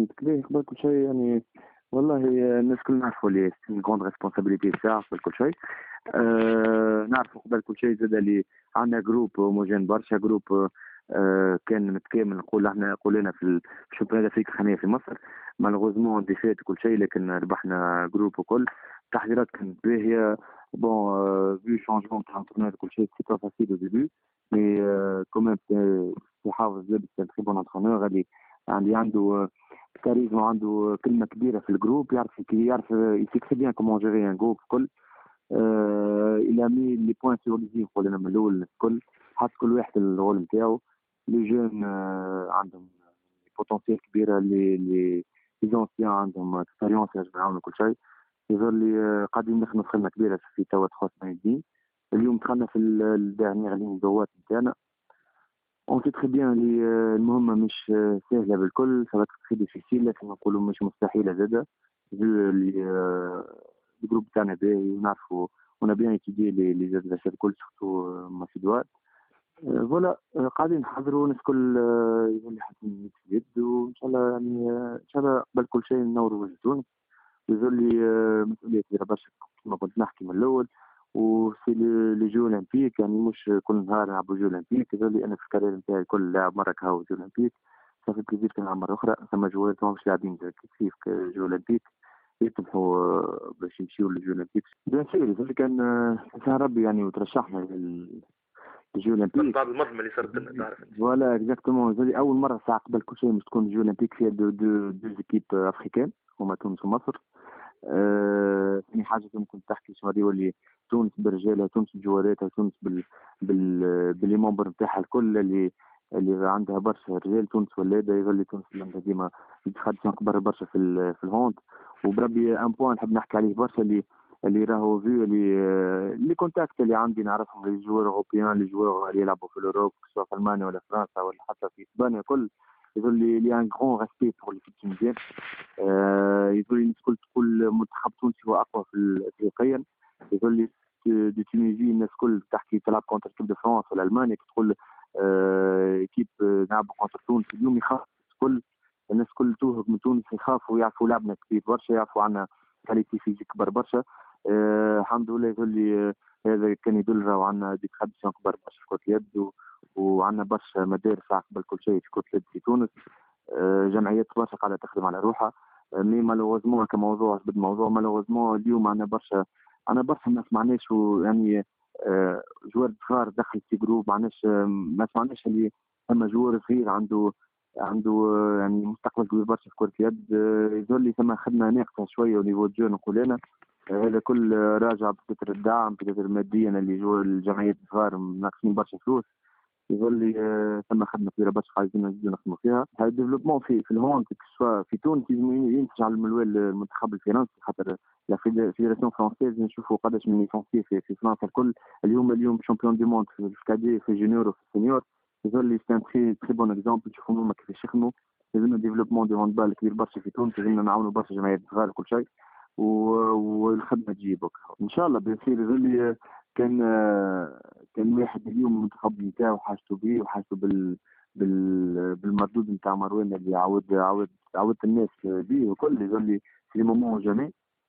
فهمتك باهي. قبل كل شيء يعني والله الناس الكل نعرفوا اللي سي غوند ريسبونسابيلتي تاعها قبل كل شيء. نعرفوا قبل كل شيء زاد اللي عندنا جروب هوموجين برشا، جروب كان متكامل. نقول انا في الشامبيونات الافريقيه الخانيه في مصر مالغوزمون ديفيت كل شيء، لكن ربحنا جروب وكل التحضيرات كانت باهيه. بون فيو شونجمون تاع الانترنت كل شيء سي با فاسيل او ديبي، مي كوميم سي حافظ زاد سي تري بون انترونور اللي عنده كاريزما، عنده كلمه كبيره في الجروب، يعرف يسي تري بيان كومون جيري ان جروب الكل. الى مي لي بوان سور لي زي قلنا من الاول الكل، حط كل واحد الرول نتاعو. لي جون عندهم بوتنسيال كبيره، لي زونسيان عندهم اكسبيريونس يعاونوا كل شيء. يظل لي قاعدين نخدموا خدمه كبيره في توا 3 سنين. اليوم دخلنا في الدارنيير لين دوات نتاعنا. اون سي تري بيان اللي المهمه مش سهله بالكل، سافا تري ديفيسيل، لكن نقولوا مش مستحيله زاده. اللي الجروب تاعنا باهي ونعرفوا اون بيان ايتيدي لي زادفيرسير الكل سورتو ماسيدوار. فوالا قاعدين نحضروا الناس الكل يولي حاطين في اليد، وان شاء الله يعني ان شاء الله قبل كل شيء ننوروا وجه تونس. يظل لي مسؤوليه كبيره برشا كما كنت نحكي من الاول. وفي لي جو اولمبيك يعني مش كل نهار نلعبوا جو اولمبيك. يظل لي انا في الكارير نتاعي كل لاعب مره كهو جو اولمبيك، صافي بليزير كنلعب مره اخرى. ثم جوات ماهمش لاعبين كيف جو اولمبيك يطمحوا باش يمشيوا للجو اولمبيك. بيان سور يظل كان سهل ربي يعني وترشحنا للجو اولمبيك بعد المظلمه اللي صارت لنا تعرف. فوالا اكزاكتومون. يظل اول مره ساعه قبل كل شيء باش تكون جو اولمبيك فيها دو زيكيب افريكان هما تونس ومصر. ثاني حاجه ممكن تحكي شنو يولي تونس برجالها، تونس بجواراتها، تونس باللي ممبر نتاعها الكل اللي عندها برشا رجال. تونس ولاده يظل تونس ديما تخدم كبر برشا في الهوند. وبربي ان بوان نحب نحكي عليه برشا اللي راهو فيو اللي كونتاكت اللي عندي نعرفهم لي جوار اوروبيان، لي جوار اللي يلعبوا في الاوروب سواء في المانيا ولا فرنسا ولا حتى في اسبانيا الكل. يظل لي ان غران ريسبي بور ليكيب تونيزيان. يظل الناس الكل تقول منتخب تونسي هو اقوى في افريقيا. يظل دي تونيزي الناس الكل تحكي تلعب كونتر كيب دو فرنسا ولا المانيا، تقول ايكيب نلعبوا كونتر تونس اليوم يخاف الكل. الناس الكل توهق من تونس يخافوا، يعرفوا لعبنا كبير برشا، يعرفوا عنا كاليتي فيزيك كبر برشا. الحمد لله. يظل لي هذا كان يدل راهو عندنا دي تراديسيون كبر برشا في كرة اليد، وعندنا برشا مدارس قبل كل شيء في كرة اليد في تونس. جمعيات برشا قاعده تخدم على روحها. مي مالوغوزمون كموضوع جبد موضوع مالوغوزمون اليوم عندنا برشا ما سمعناش يعني جوار صغار دخل في جروب. ما سمعناش اللي ثم جوار صغير عنده يعني مستقبل كبير برشا في كرة اليد. يظل لي ثم خدمه ناقصه شويه ونيفو جو نقول انا. هذا كل راجع بكثر الدعم بكثر ماديا اللي جوا الجمعيات الصغار ناقصين برشا فلوس. يظل لي ثم خدمه كبيره برشا عايزين نزيدوا نخدموا فيها. هاي الديفلوبمون في الهوند سواء في تونس ينتج على المنوال المنتخب الفرنسي، خاطر لا فيدراسيون فرونسيز نشوفوا قداش من ليسونسي في فرنسا الكل. اليوم شامبيون دي موند في الكادي في جونيور وفي السينيور. يظل لي سي تري بون اكزومبل تشوفوا هما كيفاش يخدموا. لازمنا ديفلوبمون دي هوندبال كبير برشا في تونس، لازمنا نعاونوا برشا جمعيات صغار وكل شيء، والخدمه تجيب ان شاء الله. بيصير يظل لي كان واحد اليوم المنتخب نتاعو حاجته بيه وحاجته بالمردود نتاع مروان اللي عودت الناس بيه وكل. يظل لي في مومون جامي.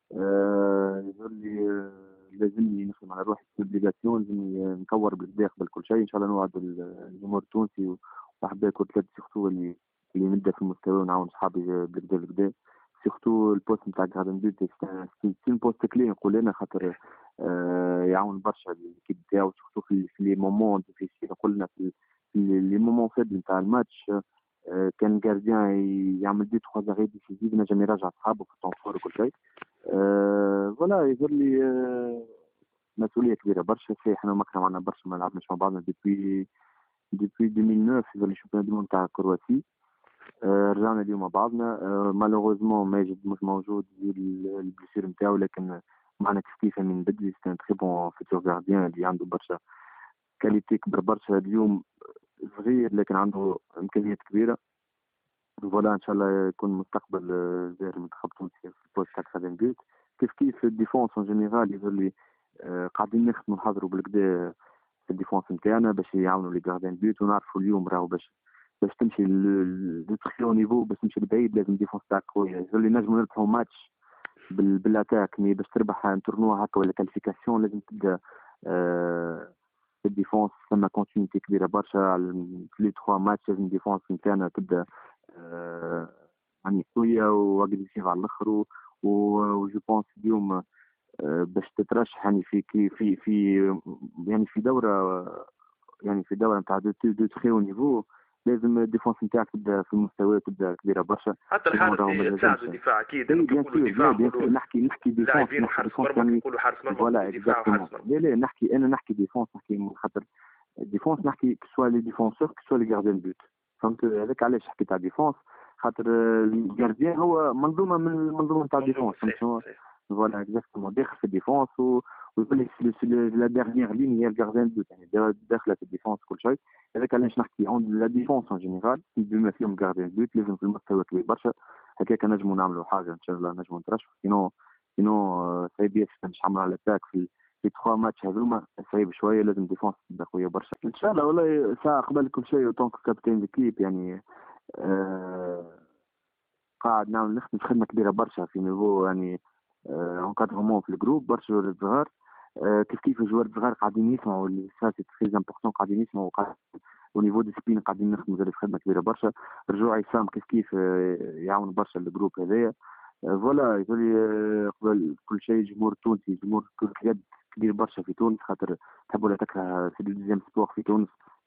يظل لي لازمني نخدم على روحي في الديليغاسيون، لازمني نكور بالكدا قبل كل شيء ان شاء الله. نوعد الجمهور التونسي وحبايب كرة اليد سيرتو اللي نبدا في المستوى ونعاون صحابي بالكدا سيرتو البوست نتاع غادن بيت سي بوست كلي نقول انا، خاطر يعاون برشا الكيب نتاعو سيرتو في لي مومون ديفيسيل. قلنا في لي مومون فيبل نتاع الماتش كان الجارديان يعمل دي تخوا زاغي ديسيزيف نجم يرجع صحابه في التنفور وكل شيء. فوالا يظهر لي مسؤوليه كبيره برشا. صحيح احنا مكرم عندنا برشا ما لعبناش مع بعضنا ديبوي 2009 يظهر لي شامبيون دي مون تاع كرواتي. رجعنا اليوم مع بعضنا. مالوغوزمون ماجد مش موجود البليسير نتاعو، لكن معنا كيف من بدري سي ان تري بون فيتور غارديان اللي عنده برشا كاليتي كبر برشا. اليوم صغير لكن عنده امكانيات كبيره. فوالا ان شاء الله يكون مستقبل زاهر منتخب تونس في البوست تاع خادم بيت. كيف الديفونس اون جينيرال يظهر لي قاعدين نخدموا نحضروا بالكدا في الديفونس نتاعنا باش يعاونوا لي غارديان بيوت. ونعرفوا اليوم راهو باش باش تمشي لو تخي او نيفو، باش تمشي لبعيد لازم ديفونس تاعك قويه. اللي نجموا نربحوا ماتش بالاتاك، مي باش تربح ان تورنوا هكا ولا كاليفيكاسيون لازم تبدا في الديفونس. ثم كونتينيتي كبيره برشا في لي 3 ماتش، لازم الديفونس نتاعنا تبدا يعني قويه واجريسيف على الاخر. وجو بونس اليوم باش تترشح يعني في يعني في دوره، يعني في دوره نتاع دو تخي او نيفو، لازم الديفونس نتاعك تبدا في المستوى، تبدا كبيره برشا. حتى الحارس تساعدوا الدفاع اكيد، بيان كي نقولوا سور، الدفاع بيان نقولوا سور نحكي ديفونس، لاعبين وحارس مرمى، كي يعني نقولوا حارس مرمى فوالا نقولوا دفاع اكزاكتومون. وحارس مرمى. لا انا نحكي ديفونس، نحكي خاطر الديفونس نحكي سوا لي ديفونسور سوا لي غارديان بوت. فهمت هذاك علاش حكيت على ديفونس، خاطر الجارديان هو منظومه من المنظومه نتاع ديفونس. فهمت شنو؟ فوالا اكزاكتومون داخل في الديفونس ويقول لك لا ديرنيير لين هي الجارديان بوت، يعني داخله في الديفونس كل شيء. هذاك علاش نحكي اون لا ديفونس اون جينيرال بما فيهم الجارديان بوت لازم في المستوى كبير برشا. هكاك نجموا نعملوا حاجه ان شاء الله، نجموا نترشحوا. سينو صعيب ياسر باش نعملوا على الاتاك في 3 ماتش هذوما، صعيب شويه. لازم ديفونس تبدا قويه برشا ان شاء الله. والله ساعه قبل كل شيء طونك كابتن ديكيب يعني آه قاعد نعمل نخدم خدمه كبيره برشا في نيفو يعني انكادرمون في الجروب برشا جوار صغار. كيف الجوار الصغار قاعدين يسمعوا اللي سا سي تري امبورطون، قاعدين يسمعوا ونيفو ديسيبلين قاعدين نخدموا زاد في خدمه كبيره برشا. رجوع عصام كيف يعاون برشا الجروب هذايا. فوالا يقولي قبل كل شيء جمهور تونسي، جمهور كرة اليد كبير برشا في تونس، خاطر تحب ولا تكره سي دوزيام سبور في تونس.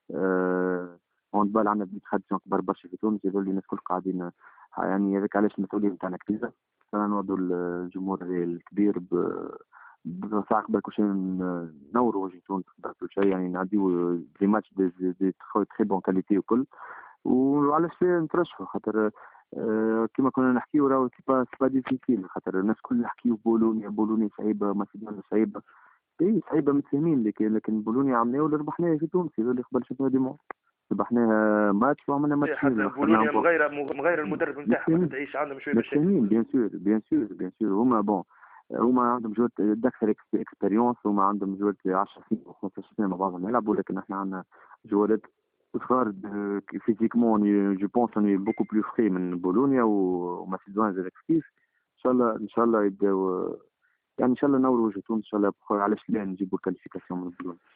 اون بال عندنا دي تراديسيون كبار برشا في تونس، يقول لي الناس الكل قاعدين يعني هذاك علاش المسؤوليه نتاعنا كبيره. انا نوضوا الجمهور الكبير بساعة قبل كل شيء نوروا وجه تونس قبل كل شيء، يعني نعديو دي ماتش دي تخي بون كاليتي وكل. وعلاش نترشحوا خاطر كما كنا نحكيو راهو سي با ديفيسيل، خاطر الناس الكل نحكيو بولونيا صعيبه، ماسيدونيا صعيبه، اي صعيبه متفاهمين. لكن بولونيا عملناه ولا ربحناه في تونس، اللي قبل شفنا ديمون ربحناها ماتش وعملنا ماتش حتى بولونيا مغير المدرب نتاعهم تعيش عندهم شويه مشاكل. بيان سور هما بون، هما عندهم جوات اكثر اكسبيريونس، هما عندهم جوات 10 سنين و 15 سنه مع بعضهم يلعبوا، لكن احنا عندنا جوالات صغار فيزيكمون. جو بونس اني بوكو بلو فري من بولونيا وماسيدوان زاد كيف. ان شاء الله يبداو يعني ان شاء الله نوروا وجه تونس ان شاء الله. علاش لا نجيبوا الكاليفيكاسيون من بولونيا.